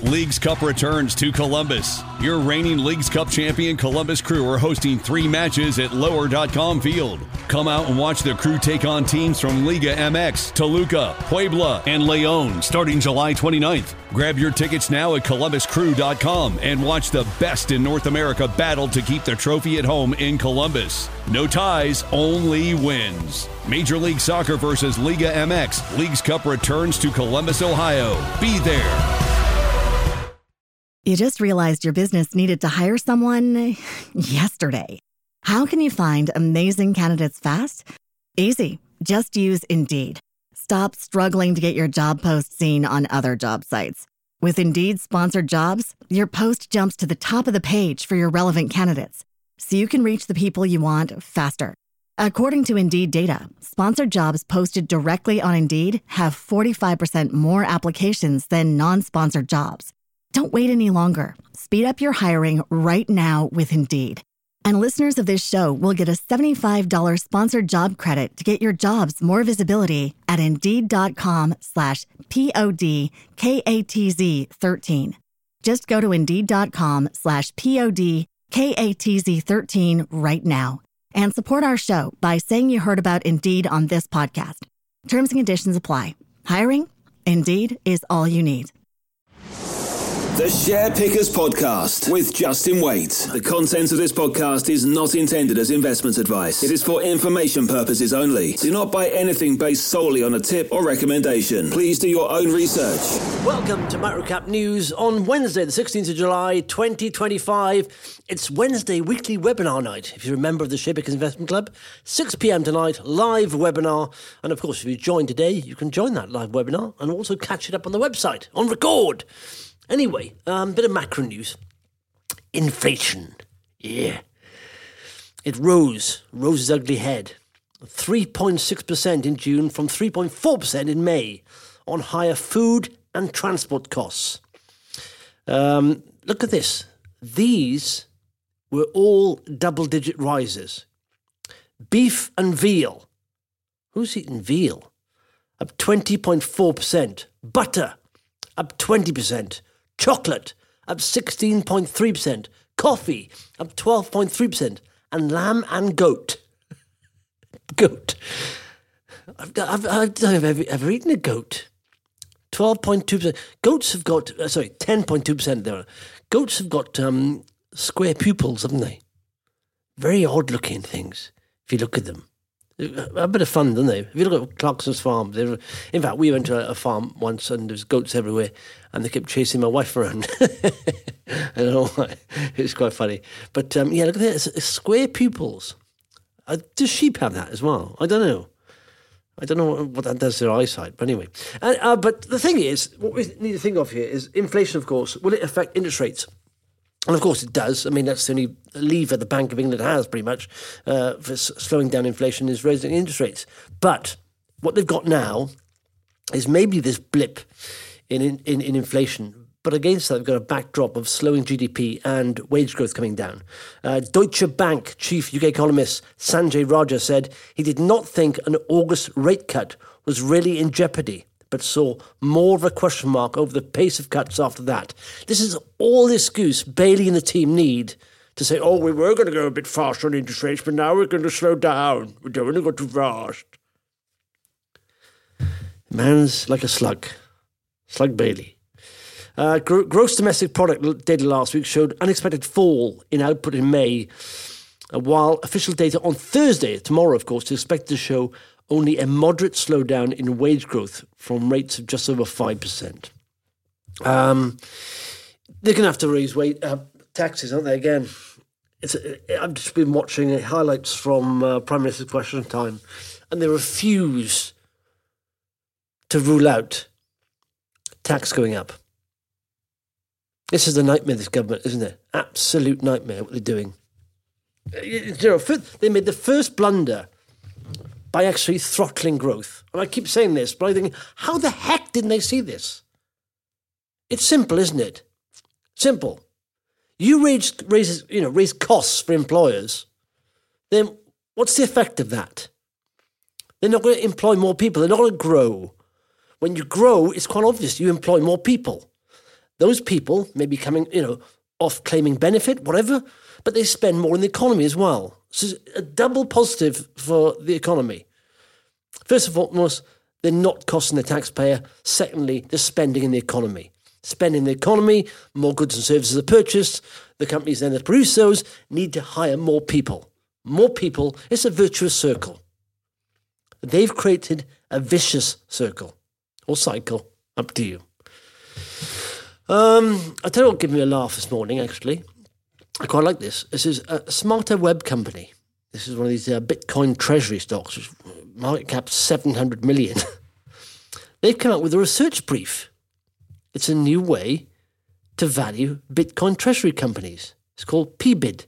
Leagues Cup returns to Columbus. Your reigning Leagues Cup champion Columbus Crew are hosting 3 matches at Lower.com Field. Come out and watch the Crew take on teams from Liga MX, Toluca, Puebla, and Leon starting July 29th. Grab your tickets now at ColumbusCrew.com and watch the best in North America battle to keep the trophy at home in Columbus. No ties, only wins. Major League Soccer versus Liga MX. Leagues Cup returns to Columbus, Ohio. Be there. You just realized your business needed to hire someone yesterday. How can you find amazing candidates fast? Easy. Just use Indeed. Stop struggling to get your job post seen on other job sites. With Indeed sponsored jobs, your post jumps to the top of the page for your relevant candidates, so you can reach the people you want faster. According to Indeed data, sponsored jobs posted directly on Indeed have 45% more applications than non-sponsored jobs. Don't wait any longer. Speed up your hiring right now with Indeed. And listeners of this show will get a $75 sponsored job credit to get your jobs more visibility at Indeed.com/PODKATZ13. Just go to Indeed.com/PODKATZ13 right now and support our show by saying you heard about Indeed on this podcast. Terms and conditions apply. Hiring? Indeed is all you need. The Share Pickers Podcast with Justin Waite. The content of this podcast is not intended as investment advice. It is for information purposes only. Do not buy anything based solely on a tip or recommendation. Please do your own research. Welcome to Microcap News on Wednesday, the 16th of July, 2025. It's Wednesday weekly webinar night. If you're a member of the Share Pickers Investment Club, 6 p.m. tonight, live webinar. And of course, if you join today, you can join that live webinar and also catch it up on the website, on record. Anyway, bit of macro news. Inflation. Yeah. It rose its ugly head. 3.6% in June from 3.4% in May on higher food and transport costs. Look at this. These were all double-digit rises. Beef and veal. Who's eating veal? Up 20.4%. Butter up 20%. Chocolate, up 16.3%. Coffee, up 12.3%. And lamb and goat. Goat. I don't know if I've ever eaten a goat. 12.2%. Goats have got, 10.2% there. Goats have got square pupils, haven't they? Very odd-looking things, if you look at them. A bit of fun, don't they? If you look at Clarkson's farm, in fact, we went to a farm once and there's goats everywhere and they kept chasing my wife around. I don't know why. It was quite funny. But yeah, look at this. It's square pupils. Do sheep have that as well? I don't know. I don't know what that does to their eyesight. But anyway. But the thing is, what we need to think of here is inflation, of course. Will it affect interest rates? And of course it does. I mean, that's the only lever the Bank of England has pretty much for slowing down inflation is raising interest rates. But what they've got now is maybe this blip in inflation. But against that, they've got a backdrop of slowing GDP and wage growth coming down. Deutsche Bank chief UK economist Sanjay Raja said he did not think an August rate cut was really in jeopardy, but saw more of a question mark over the pace of cuts after that. This is all the excuse Bailey and the team need to say, oh, we were going to go a bit faster on interest rates, but now we're going to slow down. We don't want to go too fast. Man's like a slug. Slug Bailey. Gross domestic product data last week showed unexpected fall in output in May, while official data on Thursday, tomorrow of course, is expected to show only a moderate slowdown in wage growth from rates of just over 5%. They're going to have to raise taxes, aren't they, again? I've just been watching highlights from Prime Minister's Question Time, and they refuse to rule out tax going up. This is a nightmare, this government, isn't it? Absolute nightmare what they're doing. They made the first blunder by actually throttling growth. And I keep saying this, but I think, how the heck didn't they see this? It's simple, isn't it? Simple. You raise costs for employers, then what's the effect of that? They're not going to employ more people. They're not going to grow. When you grow, it's quite obvious you employ more people. Those people may be coming, off claiming benefit, whatever, but they spend more in the economy as well. So it's a double positive for the economy. First of all, they're not costing the taxpayer. Secondly, they're spending in the economy. Spending in the economy, more goods and services are purchased. The companies then that produce those need to hire more people. More people, it's a virtuous circle. They've created a vicious circle or cycle, up to you. I tell you what gave me a laugh this morning, actually. I quite like this. This is a Smarter Web company. This is one of these Bitcoin treasury stocks, which market cap 700 million. They've come out with a research brief. It's a new way to value Bitcoin treasury companies. It's called PBID.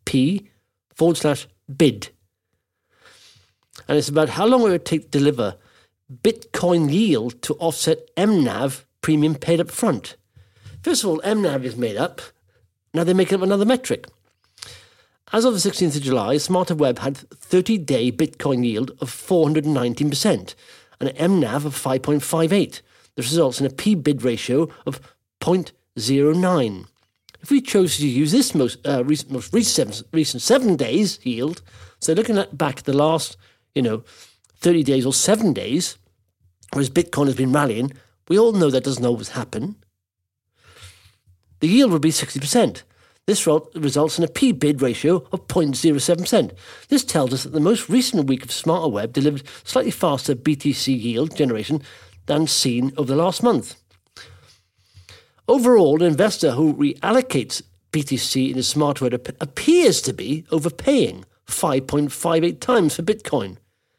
P/bid. And it's about how long it would take to deliver Bitcoin yield to offset MNAV premium paid up front. First of all, MNAV is made up. Now they're making up another metric. As of the 16th of July, Smarter Web had 30-day Bitcoin yield of 419% and an MNAV of 5.58. This results in a P/bid ratio of 0.09. If we chose to use this most recent 7 days yield, so looking at back at the last 30 days or 7 days, whereas Bitcoin has been rallying, we all know that doesn't always happen. The yield would be 60%. This results in a P/bid ratio of 0.07%. This tells us that the most recent week of Smarter Web delivered slightly faster BTC yield generation than seen over the last month. Overall, an investor who reallocates BTC into Smarter Web appears to be overpaying 5.58 times for Bitcoin.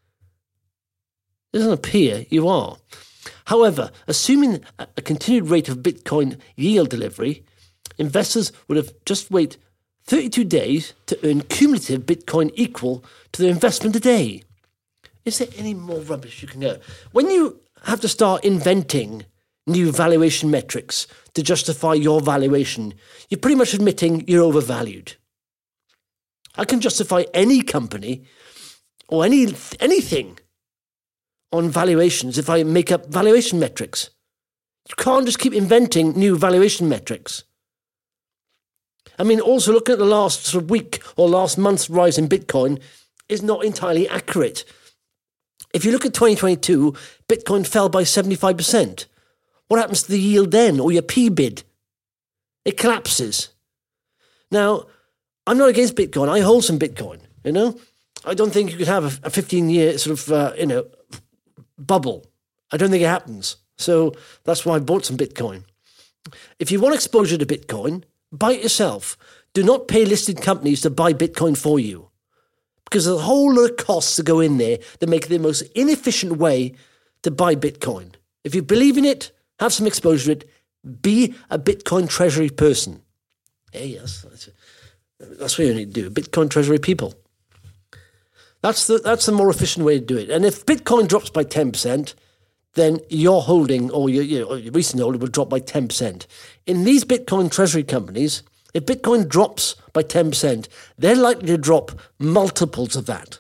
It doesn't appear, you are. However, assuming a continued rate of Bitcoin yield delivery, investors would have just wait 32 days to earn cumulative Bitcoin equal to their investment a day. Is there any more rubbish you can get? When you have to start inventing new valuation metrics to justify your valuation, you're pretty much admitting you're overvalued. I can justify any company or anything on valuations if I make up valuation metrics. You can't just keep inventing new valuation metrics. I mean, also looking at the last sort of week or last month's rise in Bitcoin is not entirely accurate. If you look at 2022, Bitcoin fell by 75%. What happens to the yield then, or your P/bid? It collapses. Now, I'm not against Bitcoin. I hold some Bitcoin, I don't think you could have a 15-year sort of, bubble. I don't think it happens. So that's why I bought some Bitcoin. If you want exposure to Bitcoin, buy it yourself. Do not pay listed companies to buy Bitcoin for you, because there's a whole lot of costs to go in there that make it the most inefficient way to buy Bitcoin. If you believe in it, have some exposure to it, be a Bitcoin treasury person. Hey, yes, that's what you need to do, Bitcoin treasury people. That's the more efficient way to do it. And if Bitcoin drops by 10%, then your holding or your recent holding will drop by 10%. In these Bitcoin treasury companies, if Bitcoin drops by 10%, they're likely to drop multiples of that.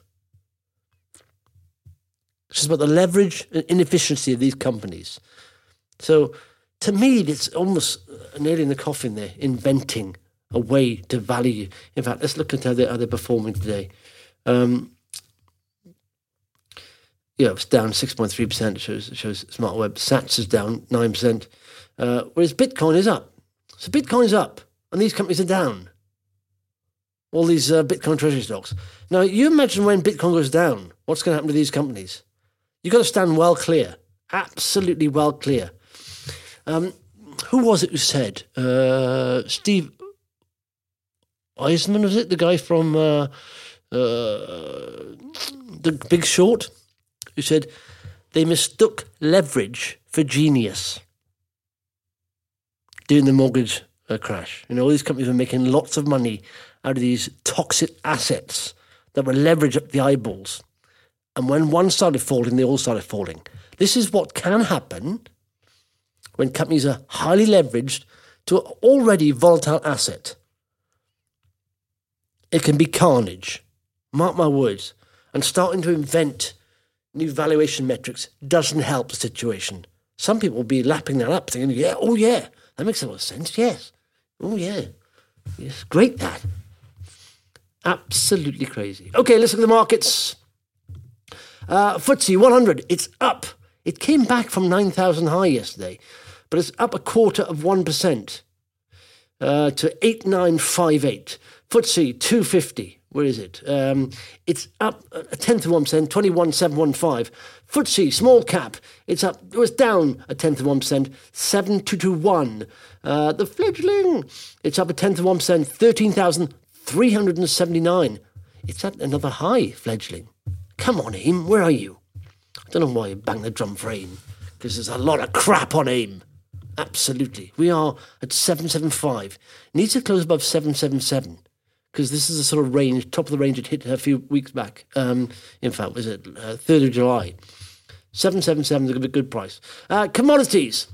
It's just about the leverage and inefficiency of these companies. So to me, it's almost a nail in the coffin there, inventing a way to value. In fact, let's look at how they're performing today. It's down 6.3%. It shows Smarter Web. Sats is down 9%, whereas Bitcoin is up. So Bitcoin is up, and these companies are down. All these Bitcoin treasury stocks. Now, you imagine when Bitcoin goes down, what's going to happen to these companies? You've got to stand well clear, absolutely well clear. Who was it who said? Steve Eisman, was it? The guy from The Big Short, who said they mistook leverage for genius during the mortgage crash. All these companies were making lots of money out of these toxic assets that were leveraged up the eyeballs. And when one started falling, they all started falling. This is what can happen when companies are highly leveraged to an already volatile asset. It can be carnage. Mark my words. And starting to invent new valuation metrics doesn't help the situation. Some people will be lapping that up, thinking, That makes a lot of sense, yes. Oh, yeah. Yes, great that. Absolutely crazy. Okay, let's look at the markets. FTSE 100, it's up. It came back from 9,000 high yesterday, but it's up 0.25% to 8958. FTSE 250, where is it? It's up 0.1%, 21,715. FTSE small cap, it was down 0.1%, 7221. The fledgling, it's up 0.1%, 13,379. It's at another high, fledgling. Come on, AIM, where are you? I don't know why you bang the drum for AIM, because there's a lot of crap on AIM. Absolutely. We are at 775. Needs to close above 777, because this is the sort of range, top of the range it hit a few weeks back. In fact, was it 3rd of July? 777 is a good price. Commodities.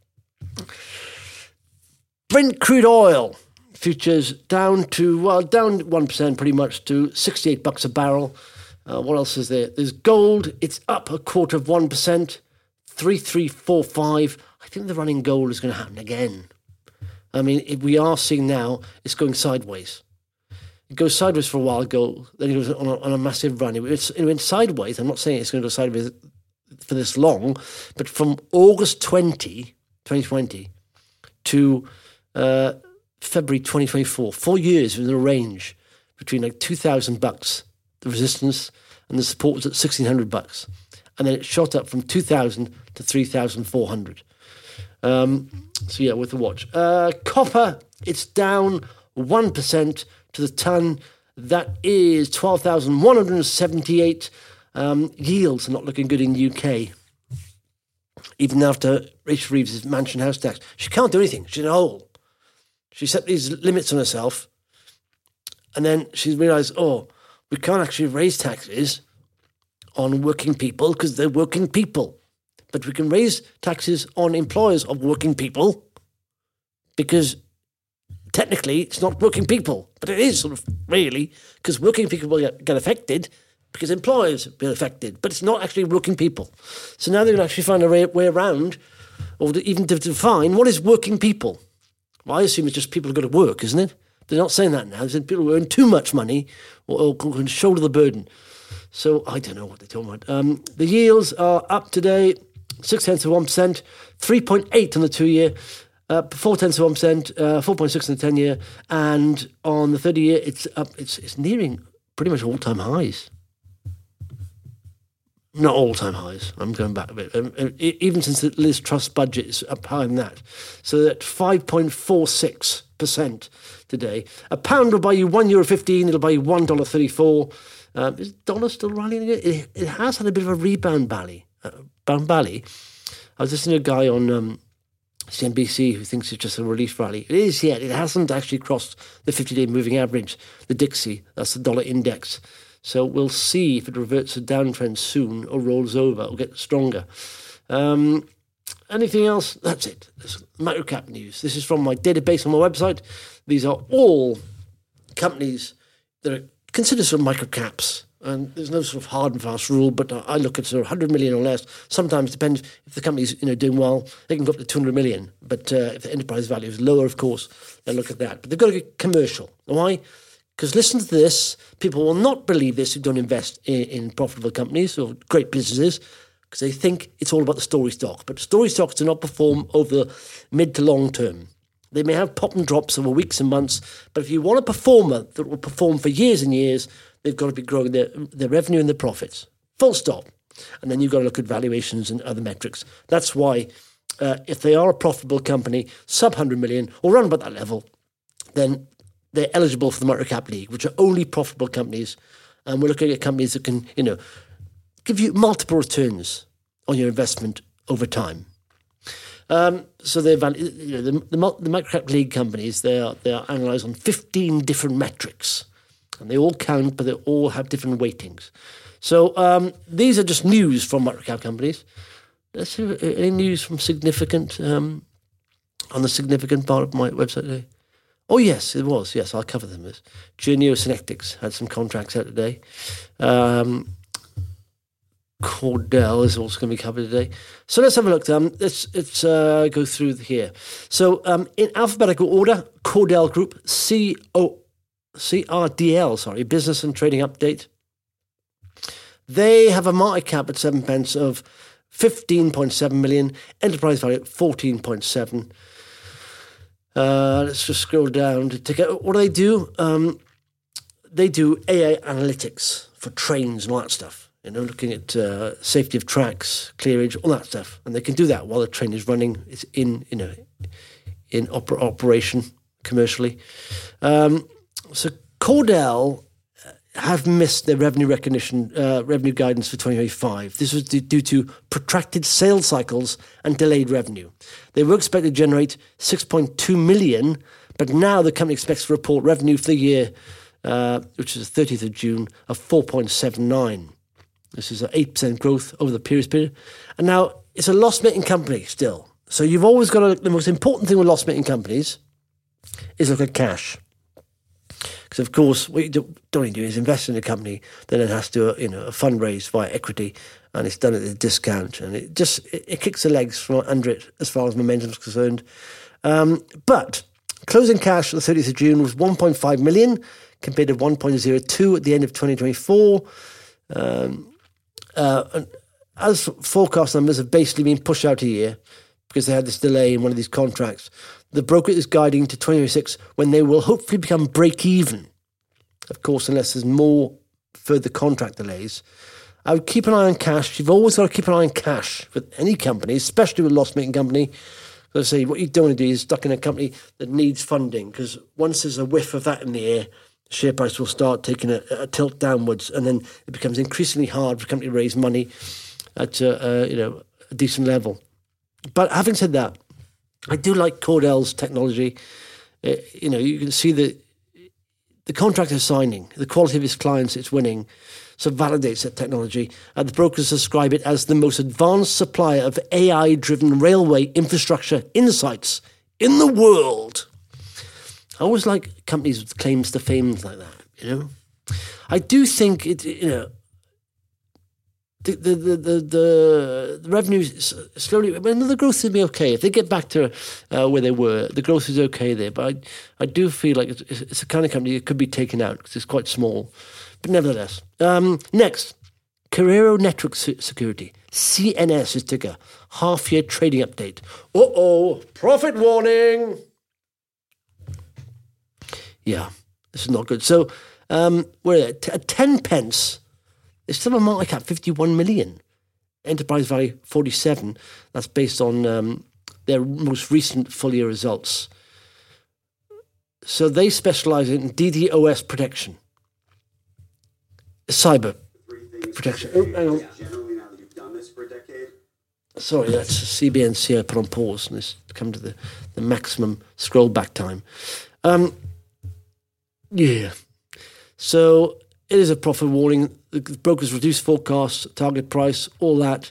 Brent crude oil futures down 1% pretty much to $68 a barrel. What else is there? There's gold. It's up 0.25%, 3345. I think the running gold is going to happen again. I mean, we are seeing now it's going sideways. It goes sideways for a while, gold. Then it goes on a massive run. It went sideways. I'm not saying it's going to go sideways for this long, but from August 2020 to February 2024, 4 years in a range between like $2,000, the resistance, and the support was at $1,600, and then it shot up from 2,000 to 3,400. So yeah, worth a watch. Copper, it's down 1% to the ton. That is 12,178. Yields are not looking good in the UK. Even after Rachel Reeves' mansion house tax, she can't do anything. She's in a hole. She set these limits on herself, and then she realised, we can't actually raise taxes on working people because they're working people. But we can raise taxes on employers of working people because technically it's not working people. But it is sort of really, because working people will get affected because employers will be affected. But it's not actually working people. So now they're going to actually find a way around, or even to define what is working people. Well, I assume it's just people who go to work, isn't it? They're not saying that now. They're saying people who earn too much money or can shoulder the burden. So I don't know what they're talking about. The yields are up today, 0.6%, 3.8 on the 2-year, 0.4%, 4.6 on the 10-year, and on the 30-year, it's up. It's nearing pretty much all-time highs. Not all-time highs. I'm going back a bit. Even since the Liz Truss budget is up higher than that. So at 5.46% today. A pound will buy you €1.15. It'll buy you $1.34. Is dollar still rallying? It has had a bit of a rebound rally. I was listening to a guy on CNBC who thinks it's just a relief rally. It is yet. It hasn't actually crossed the 50-day moving average, the Dixie. That's the dollar index. So we'll see if it reverts a downtrend soon or rolls over or gets stronger. Anything else? That's it. That's microcap news. This is from my database on my website. These are all companies that are considered sort of microcaps. And there's no sort of hard and fast rule, but I look at sort of 100 million or less. Sometimes it depends if the company's doing well, they can go up to 200 million. But if the enterprise value is lower, of course, they'll look at that. But they've got to get commercial. Why? Because listen to this, people will not believe this who don't invest in profitable companies or great businesses because they think it's all about the story stock. But story stocks do not perform over the mid to long term. They may have pop and drops over weeks and months, but if you want a performer that will perform for years and years, they've got to be growing their revenue and their profits. Full stop. And then you've got to look at valuations and other metrics. That's why if they are a profitable company, sub 100 million or around about that level, then they're eligible for the Microcap League, which are only profitable companies. And we're looking at companies that can, give you multiple returns on your investment over time. So they're the Microcap League companies, they are analysed on 15 different metrics. And they all count, but they all have different weightings. So these are just news from microcap companies. Let's see any news from significant on the significant part of my website today. Oh, yes, it was. Yes, I'll cover them. Journeo Synectics had some contracts out today. Cordell is also going to be covered today. So let's have a look. Let's go through here. So in alphabetical order, Cordell Group, CRDL, Business and Trading Update. They have a market cap at 7 pence of 15.7 million, enterprise value at 14.7. Let's just scroll down to take out. What do? They do AI analytics for trains and all that stuff. Looking at safety of tracks, clearage, all that stuff, and they can do that while the train is running. It's in operation commercially. So Cordell have missed their revenue guidance for 2025. This was due to protracted sales cycles and delayed revenue. They were expected to generate 6.2 million, but now the company expects to report revenue for the year, which is the 30th of June, of 4.79. This is an 8% growth over the previous period. And now it's a loss-making company still. So you've always got to, the most important thing with loss-making companies is look at cash. Because, of course, what you don't do is invest in a company, then it has to do a fundraise via equity, and it's done at a discount. And it kicks the legs from under it as far as momentum is concerned. But closing cash on the 30th of June was 1.5 million compared to 1.02 at the end of 2024. As forecast numbers have basically been pushed out a year because they had this delay in one of these contracts, the broker is guiding to 2026 when they will hopefully become break-even. Of course, unless there's more further contract delays. I would keep an eye on cash. You've always got to keep an eye on cash with any company, especially with a loss-making company. As I say, what you don't want to do is stuck in a company that needs funding, because once there's a whiff of that in the air, the share price will start taking a tilt downwards, and then it becomes increasingly hard for a company to raise money at a decent level. But having said that, I do like Cordell's technology. You can see the contract they're signing, the quality of its clients it's winning, so it validates that technology. The brokers describe it as the most advanced supplier of AI-driven railway infrastructure insights in the world. I always like companies with claims to fame like that, I do think the revenue slowly, the growth will be okay. If they get back to where they were, the growth is okay there. But I do feel like it's a kind of company that could be taken out because it's quite small. But nevertheless. Next, Carrero Network Security. CNS is ticker. Half-year trading update. Profit warning. Yeah, this is not good. So, at 10 pence, it's still a market cap 51 million. Enterprise value 47. That's based on their most recent full year results. So they specialize in DDoS protection, cyber protection. Hang on. Generally, now that you've done this for a decade. Sorry, that's CBNC. I put on pause and it's come to the maximum scroll back time. Yeah. So it is a profit warning. The brokers reduce forecasts, target price, all that.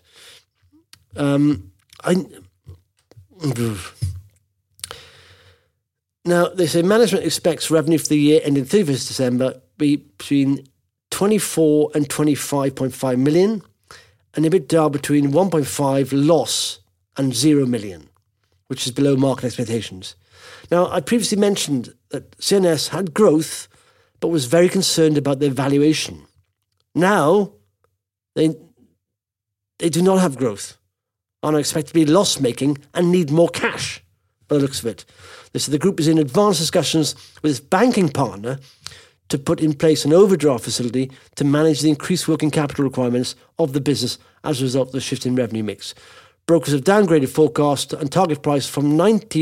Now, they say management expects revenue for the year ending 31st December be between 24 and 25.5 million, and EBITDA between 1.5 loss and 0 million, which is below market expectations. Now, I previously mentioned that CNS had growth, but was very concerned about their valuation. Now, they do not have growth, and are expected to be loss-making and need more cash, by the looks of it. They said the group is in advanced discussions with its banking partner to put in place an overdraft facility to manage the increased working capital requirements of the business as a result of the shift in revenue mix. Brokers have downgraded forecast and target price from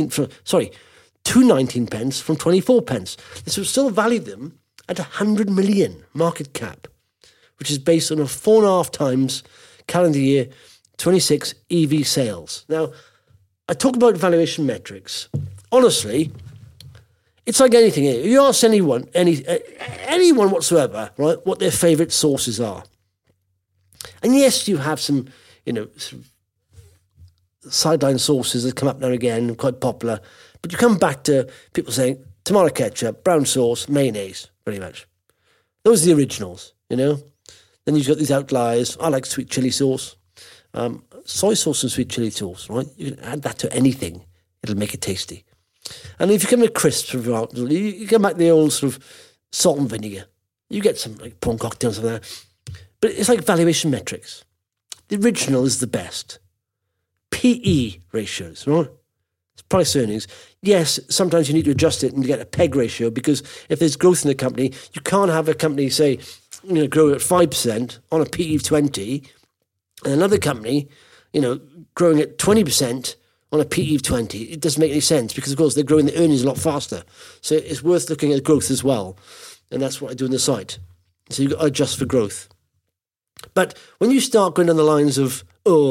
19 pence from 24 pence. This would still value them at 100 million market cap, which is based on a 4.5 times calendar year 26 EV sales. Now, I talk about valuation metrics. Honestly, it's like anything. You ask anyone whatsoever, right, what their favourite sources are. And yes, you have some, sort of sideline sources that come up now and again, quite popular. But you come back to people saying tomato ketchup, brown sauce, mayonnaise, pretty much. Those are the originals, Then you've got these outliers. I like sweet chili sauce. Soy sauce and sweet chili sauce, right? You can add that to anything. It'll make it tasty. And if you come to crisps, for example, you come back to the old sort of salt and vinegar. You get some like prawn cocktails and that. But it's like valuation metrics. The original is the best. PE ratios, right? It's price earnings. Yes, sometimes you need to adjust it and get a PEG ratio, because if there's growth in the company, you can't have a company, say, grow at 5% on a PE of 20, and another company, growing at 20% on a PE of 20. It doesn't make any sense, because, of course, they're growing the earnings a lot faster. So it's worth looking at growth as well. And that's what I do on the site. So you've got to adjust for growth. But when you start going down the lines of,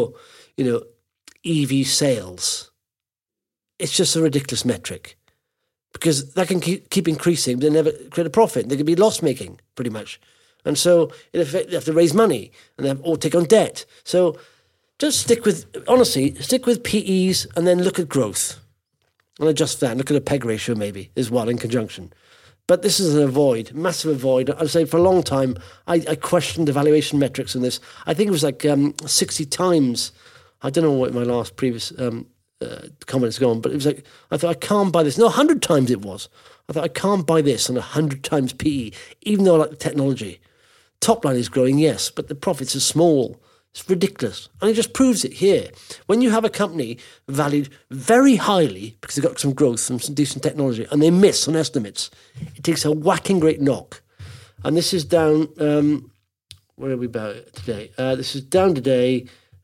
EV sales, it's just a ridiculous metric, because that can keep increasing, but they never create a profit. They can be loss-making, pretty much. And so, in effect, they have to raise money or take on debt. So just stick with PEs and then look at growth and adjust that. Look at a PEG ratio maybe as well in conjunction. But this is a massive avoid. I'd say for a long time, I questioned the valuation metrics on this. I think it was like 60 times. I don't know what my last previous comments gone, but it was like, I thought, I can't buy this. No, 100 times it was. I thought, I can't buy this on 100 times PE, even though I like the technology. Top line is growing, yes, but the profits are small. It's ridiculous. And it just proves it here. When you have a company valued very highly because they've got some growth and some decent technology, and they miss on estimates, it takes a whacking great knock. And this is down, where are we about today? This is down today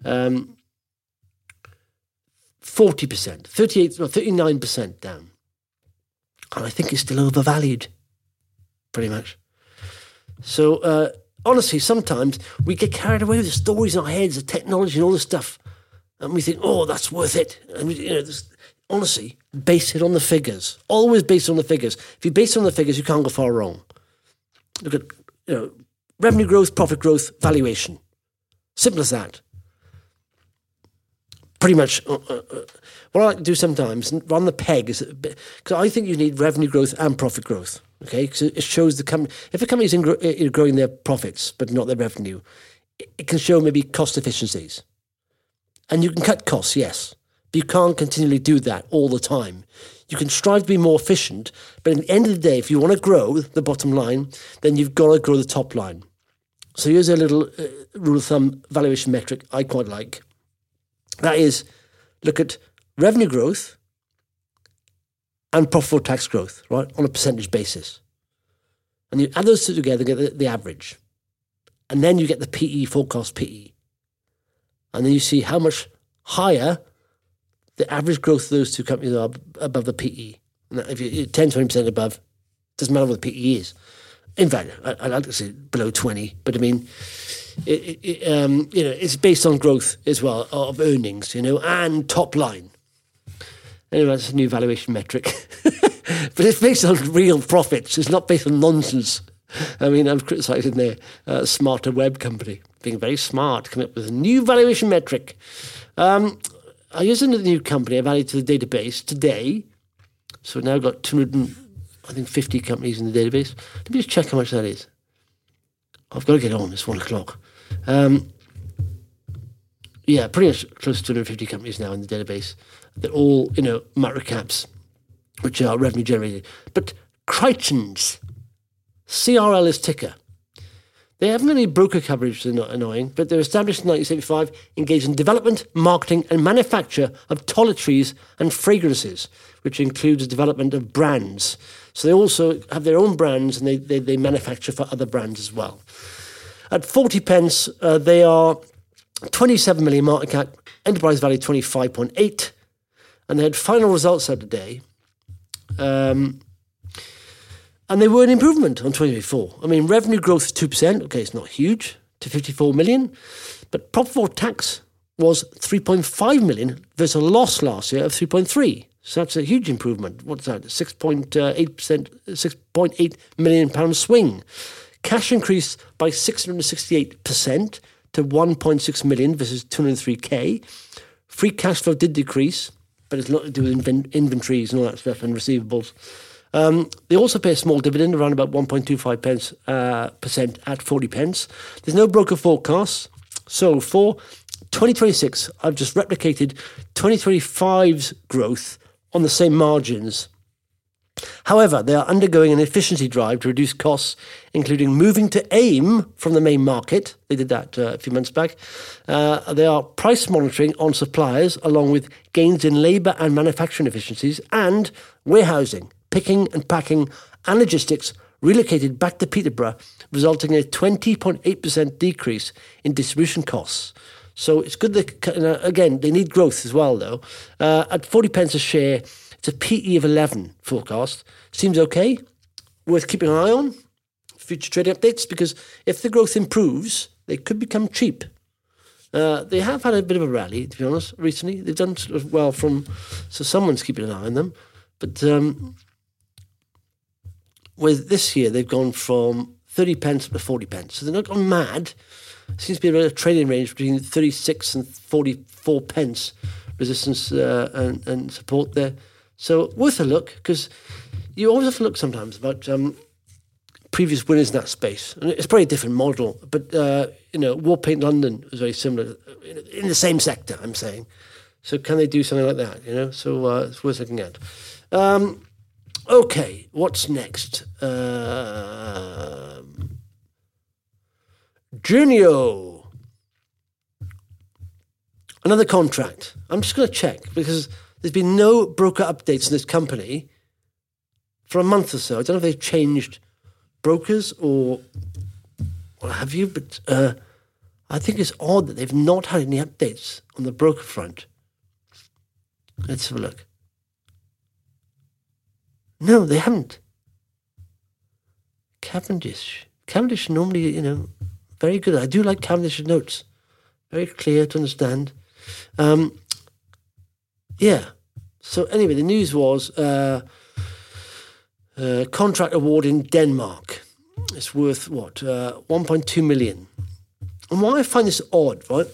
40%, 39% down. And I think it's still overvalued, pretty much. So, honestly, sometimes we get carried away with the stories in our heads, the technology and all this stuff. And we think, oh, that's worth it. And, honestly, base it on the figures. Always base it on the figures. If you base it on the figures, you can't go far wrong. Look at, revenue growth, profit growth, valuation. Simple as that. Pretty much, what I like to do sometimes, run the PEG, is because I think you need revenue growth and profit growth. Okay, because it shows the company. If a company is growing their profits but not their revenue, it can show maybe cost efficiencies. And you can cut costs, yes, but you can't continually do that all the time. You can strive to be more efficient, but at the end of the day, if you want to grow the bottom line, then you've got to grow the top line. So here's a little rule of thumb valuation metric I quite like. That is, look at revenue growth and profit before tax growth, right, on a percentage basis. And you add those two together, get the average. And then you get the PE, forecast PE. And then you see how much higher the average growth of those two companies are above the PE. And if you're 10, 20% above, doesn't matter what the PE is. In fact, I'd like to say below 20, but I mean, it's based on growth as well of earnings, and top line. Anyway, that's a new valuation metric. But it's based on real profits. It's not based on nonsense. I mean, I'm criticising their Smarter Web company, being very smart, coming up with a new valuation metric. I used the new company I valued to the database today. So now I've got 250 companies in the database. Let me just check how much that is. I've got to get on. It's 1 o'clock. Yeah, pretty much close to 250 companies now in the database. They're all, micro caps, which are revenue generated. But Crichton's, CRL is ticker. They haven't any broker coverage, which is not annoying, but they're established in 1975, engaged in development, marketing and manufacture of toiletries and fragrances, which includes the development of brands. So they also have their own brands, and they manufacture for other brands as well. At 40 pence, they are 27 million market cap, enterprise value 25.8, and they had final results out today. And they were an improvement on 2024. I mean, revenue growth is 2%. Okay, it's not huge, to 54 million. But profit before tax was 3.5 million versus a loss last year of 3.3. So that's a huge improvement. What's that? 6.8 million pound swing. Cash increased by 668% to 1.6 million versus 203k. Free cash flow did decrease, but it's not to do with inventories and all that stuff and receivables. They also pay a small dividend, around about 1.25 pence percent at 40 pence. There's no broker forecasts. So for 2026, I've just replicated 2025's growth on the same margins. However, they are undergoing an efficiency drive to reduce costs, including moving to AIM from the main market. They did that a few months back. They are price monitoring on suppliers, along with gains in labour and manufacturing efficiencies, and warehousing, picking and packing, and logistics relocated back to Peterborough, resulting in a 20.8% decrease in distribution costs. So it's good that, again, they need growth as well, though. At 40 pence a share, it's a PE of 11 forecast. Seems okay. Worth keeping an eye on. Future trading updates, because if the growth improves, they could become cheap. They have had a bit of a rally, to be honest, recently. They've done sort of well so someone's keeping an eye on them. But with this year, they've gone from 30 pence to 40 pence. So they're not gone mad. Seems to be a trading range between 36 and 44 pence resistance and support there. So worth a look, because you always have to look sometimes about previous winners in that space. And it's probably a different model, but Warpaint London was very similar in the same sector, I'm saying. So can they do something like that? So it's worth looking at. Okay, what's next? Journeo. Another contract. I'm just going to check, because there's been no broker updates in this company for a month or so. I don't know if they've changed brokers or what have you, but I think it's odd that they've not had any updates on the broker front. Let's have a look. No, they haven't. Cavendish normally, very good. I do like Cavendish's notes. Very clear to understand. Yeah. So anyway, the news was contract award in Denmark. It's worth, 1.2 million. And why I find this odd, right?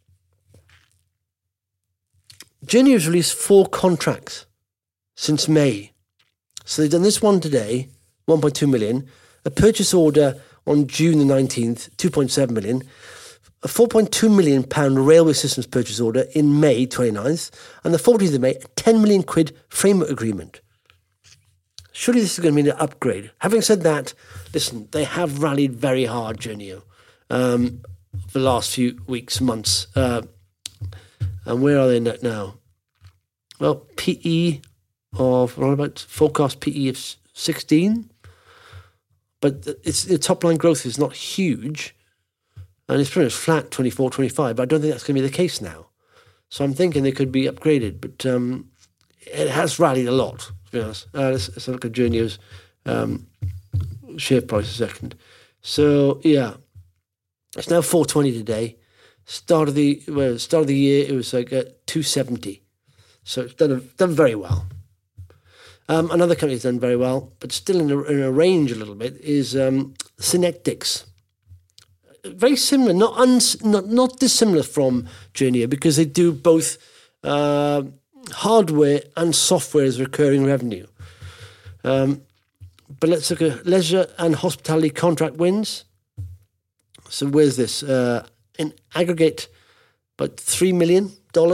Journeo has released 4 contracts since May. So they've done this one today, 1.2 million. A purchase order on June the 19th, 2.7 million. A £4.2 million railway systems purchase order in May 29th. And the 14th of May, a £10 million framework agreement. Surely this is going to be an upgrade. Having said that, listen, they have rallied very hard, Journeo, for the last few weeks, months. And where are they now? Well, PE of, around about forecast PE of 16. But the top line growth is not huge. And it's pretty much flat, 24, 25. But I don't think that's going to be the case now. So I'm thinking they could be upgraded. But it has rallied a lot, to be honest. Let's look at Journeo's share price a second. So, yeah. It's now 420 today. Start of the year, it was like 270. So it's done very well. Another company that's done very well, but still in a range a little bit, is Synectics. Very similar, not dissimilar from Journeo, because they do both hardware and software as recurring revenue. But let's look at leisure and hospitality contract wins. So where's this? In aggregate, about $3 million.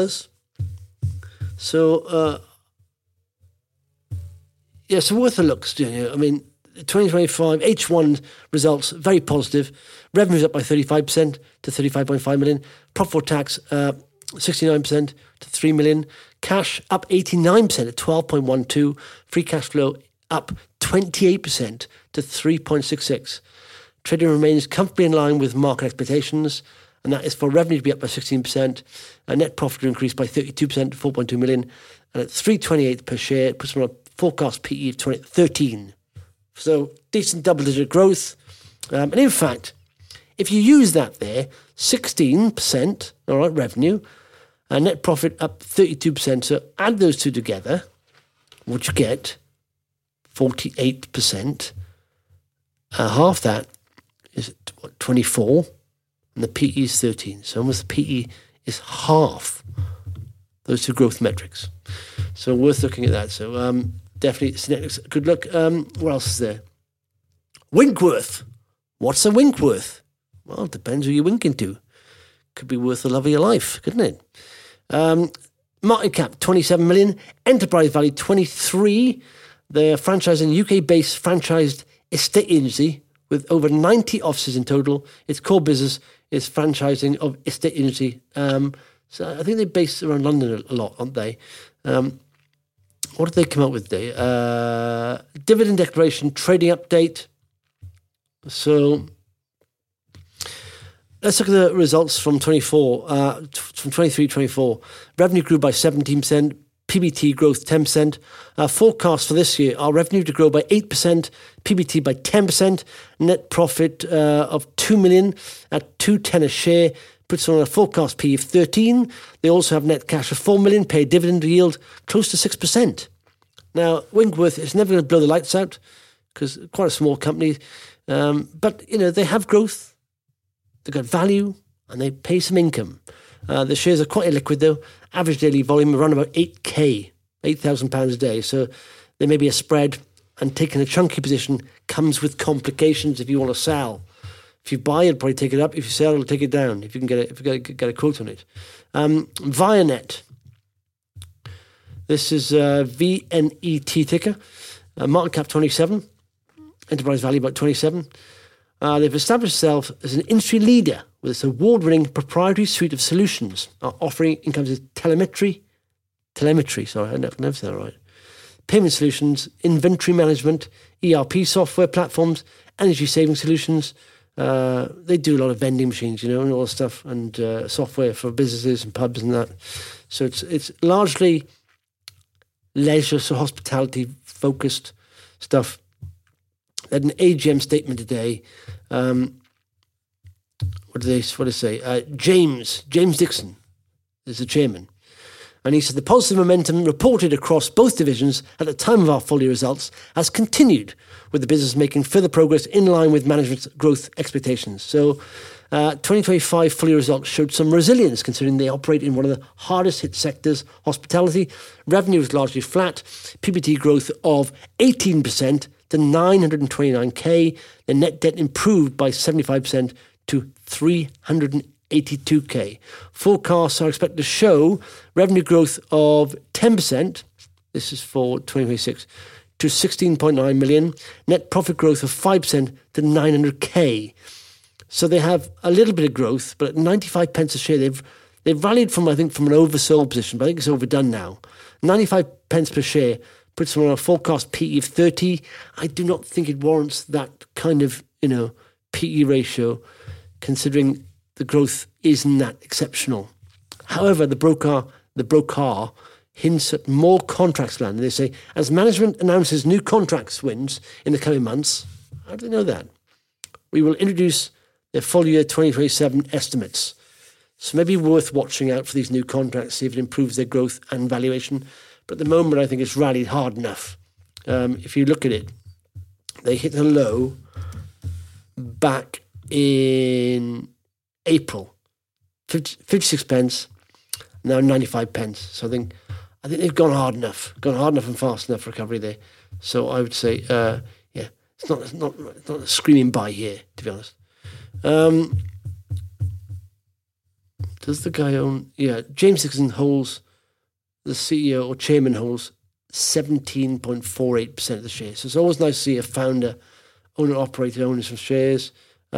So, so worth a look. I mean, 2025 H1 results, very positive. Revenues up by 35% to 35.5 million. Profit before tax, 69% to 3 million. Cash up 89% at 12.12. Free cash flow up 28% to 3.66. Trading remains comfortably in line with market expectations, and that is for revenue to be up by 16%, and net profit to increase by 32% to 4.2 million, and at 3.28 per share, it puts them on a forecast PE of 13. So decent double-digit growth. And in fact, if you use that there, 16%, all right, revenue, and net profit up 32%. So add those two together, what you get, 48%. Half that is 24, and the PE is 13. So almost the PE is half those two growth metrics. So worth looking at that. So definitely Synetics, good look. What else is there? Winkworth. What's a Winkworth? Well, it depends who you're winking to. Could be worth the love of your life, couldn't it? Market cap, 27 million. Enterprise value, 23. They're franchising UK-based franchised estate agency with over 90 offices in total. Its core business is franchising of estate agency. So I think they're based around London a lot, aren't they? What did they come up with today? Dividend declaration, trading update. So let's look at the results from 23-24. Revenue grew by 17%. PBT growth 10%. Forecast for this year, our revenue to grow by 8%, PBT by 10%, net profit of 2 million at 2.10 a share, puts on a forecast P of 13. They also have net cash of 4 million, pay dividend yield close to 6%. Now, Winkworth is never going to blow the lights out because quite a small company, but they have growth, they've got value, and they pay some income. The shares are quite illiquid though. Average daily volume around about 8,000 £8,000 a day. So there may be a spread, and taking a chunky position comes with complications if you want to sell. If you buy, it'll probably take it up. If you sell, it'll take it down. If you can get a quote on it. Vianet. This is VNET ticker. Market cap 27. Enterprise value about 27. They've established themselves as an industry leader with its award-winning proprietary suite of solutions. Our offering encompasses telemetry, sorry, I never said that right, payment solutions, inventory management, ERP software platforms, energy-saving solutions. They do a lot of vending machines, and all that stuff, and software for businesses and pubs and that. So it's largely leisure, so hospitality-focused stuff. They had an AGM statement today. What do they say? James Dixon is the chairman. And he said the positive momentum reported across both divisions at the time of our full year results has continued, with the business making further progress in line with management's growth expectations. So 2025 full year results showed some resilience considering they operate in one of the hardest hit sectors, hospitality. Revenue was largely flat. PBT growth of 18% to 929k. The net debt improved by 75% to 382k. Forecasts are expected to show revenue growth of 10%, this is for 2026, to 16.9 million. Net profit growth of 5% to 900k. So they have a little bit of growth, but at 95 pence a share, they've rallied from an oversold position, but I think it's overdone now. 95 pence per share puts them on a forecast PE of 30. I do not think it warrants that kind of, PE ratio, considering the growth isn't that exceptional. However, the broker hints at more contracts land. They say, as management announces new contracts wins in the coming months, how do they know that? We will introduce their full year 2027 estimates. So maybe worth watching out for these new contracts, see if it improves their growth and valuation. But at the moment, I think it's rallied hard enough. If you look at it, they hit a low back in April, 56 pence, now 95 pence. So I think they've gone hard enough and fast enough for recovery there. So I would say, it's not a screaming buy here, to be honest. Does the guy own? Yeah, James Dixon holds, the CEO or chairman holds 17.48% of the shares. So it's always nice to see a founder, owner-operator owning some shares.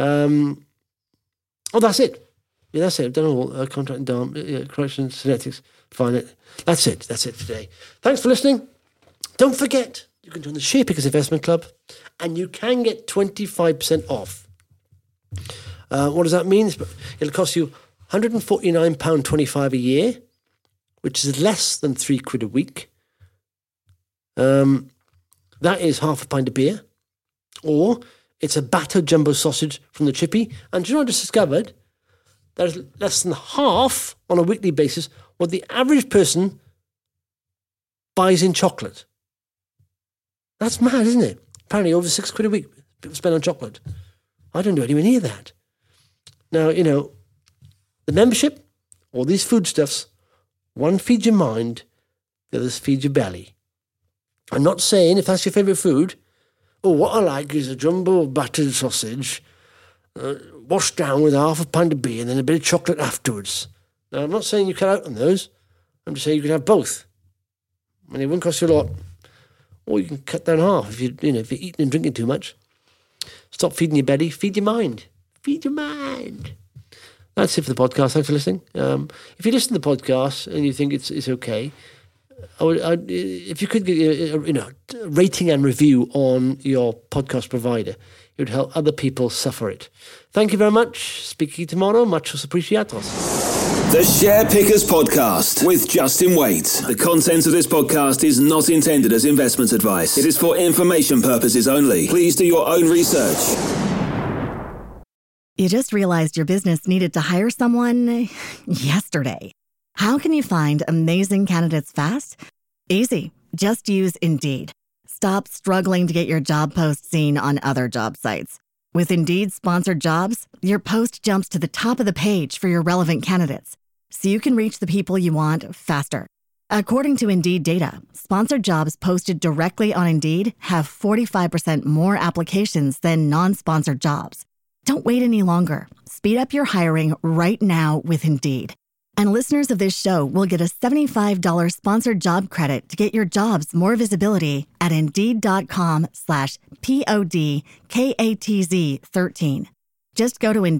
That's it. Yeah, that's it. I've done all contract and DARM, corrections, Synetics, fine. That's it today. Thanks for listening. Don't forget, you can join the Share Pickers Investment Club and you can get 25% off. What does that mean? It'll cost you £149.25 a year, which is less than £3 a week. That is half a pint of beer, or it's a battered jumbo sausage from the Chippy. And do you know what I just discovered? There's less than half on a weekly basis what the average person buys in chocolate. That's mad, isn't it? Apparently over £6 a week people spend on chocolate. I don't do anywhere near that. Now, the membership, all these foodstuffs, one feeds your mind, the other feeds your belly. I'm not saying if that's your favourite food, what I like is a jumbo battered sausage, washed down with half a pint of beer and then a bit of chocolate afterwards. Now, I'm not saying you cut out on those. I'm just saying you can have both. And it won't cost you a lot. Or you can cut down half if you're eating and drinking too much. Stop feeding your belly, feed your mind. Feed your mind. That's it for the podcast. Thanks for listening. If you listen to the podcast and you think it's okay, if you could get a rating and review on your podcast provider, it would help other people suffer it. Thank you very much. Speak to you tomorrow. Muchos apreciados. The Share Pickers Podcast with Justin Waite. The content of this podcast is not intended as investment advice. It is for information purposes only. Please do your own research. You just realized your business needed to hire someone yesterday. How can you find amazing candidates fast? Easy. Just use Indeed. Stop struggling to get your job post seen on other job sites. With Indeed sponsored jobs, your post jumps to the top of the page for your relevant candidates, so you can reach the people you want faster. According to Indeed data, sponsored jobs posted directly on Indeed have 45% more applications than non-sponsored jobs. Don't wait any longer. Speed up your hiring right now with Indeed. And listeners of this show will get a $75 sponsored job credit to get your jobs more visibility at Indeed.com/PODKATZ13. Just go to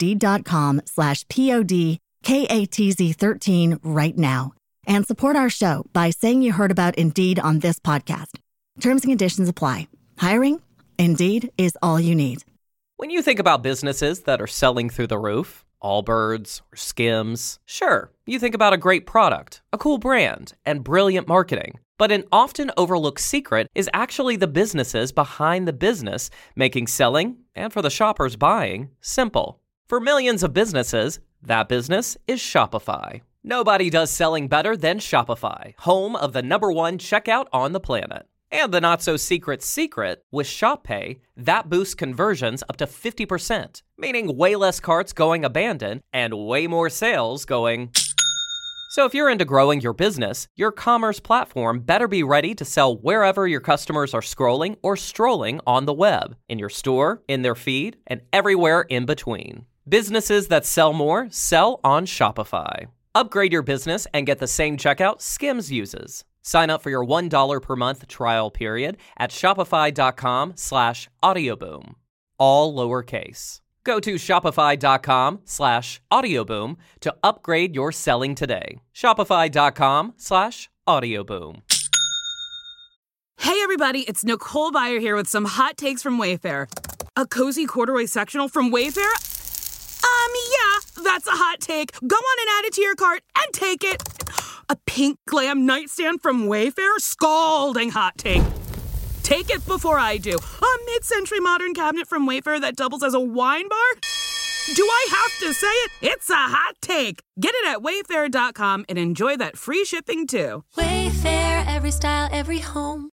Indeed.com/PODKATZ13 right now and support our show by saying you heard about Indeed on this podcast. Terms and conditions apply. Hiring? Indeed is all you need. When you think about businesses that are selling through the roof, Allbirds or Skims, sure, you think about a great product, a cool brand, and brilliant marketing. But an often overlooked secret is actually the businesses behind the business, making selling, and for the shoppers buying, simple. For millions of businesses, that business is Shopify. Nobody does selling better than Shopify, home of the #1 checkout on the planet. And the not-so-secret secret, with Shop Pay, that boosts conversions up to 50%, meaning way less carts going abandoned and way more sales going... So if you're into growing your business, your commerce platform better be ready to sell wherever your customers are scrolling or strolling on the web, in your store, in their feed, and everywhere in between. Businesses that sell more sell on Shopify. Upgrade your business and get the same checkout Skims uses. Sign up for your $1 per month trial period at shopify.com/audioboom. All lowercase. Go to shopify.com/audioboom to upgrade your selling today. Shopify.com/audioboom. Hey everybody, it's Nicole Byer here with some hot takes from Wayfair. A cozy corduroy sectional from Wayfair? Yeah, that's a hot take. Go on and add it to your cart and take it. A pink glam nightstand from Wayfair? Scalding hot take. Take it before I do. A mid-century modern cabinet from Wayfair that doubles as a wine bar? Do I have to say it? It's a hot take. Get it at wayfair.com and enjoy that free shipping too. Wayfair, every style, every home.